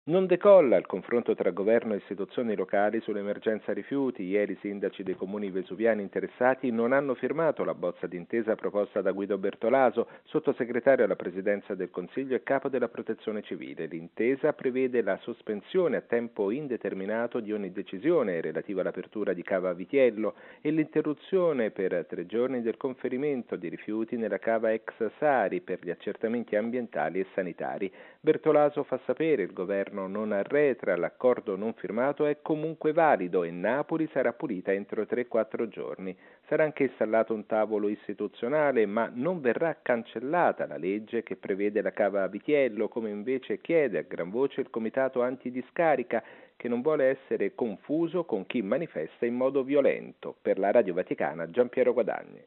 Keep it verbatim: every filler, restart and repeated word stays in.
Non decolla il confronto tra governo e istituzioni locali sull'emergenza rifiuti. Ieri i sindaci dei comuni vesuviani interessati non hanno firmato la bozza d'intesa proposta da Guido Bertolaso, sottosegretario alla presidenza del Consiglio e capo della protezione civile. L'intesa prevede la sospensione a tempo indeterminato di ogni decisione relativa all'apertura di cava Vitiello e l'interruzione per tre giorni del conferimento di rifiuti nella cava ex Sari per gli accertamenti ambientali e sanitari. Bertolaso fa sapere il governo non arretra, l'accordo non firmato è comunque valido e Napoli sarà pulita entro tre quattro giorni. Sarà anche installato un tavolo istituzionale, ma non verrà cancellata la legge che prevede la cava a Vitiello, come invece chiede a gran voce il comitato antidiscarica, che non vuole essere confuso con chi manifesta in modo violento. Per la Radio Vaticana, Giampiero Guadagni.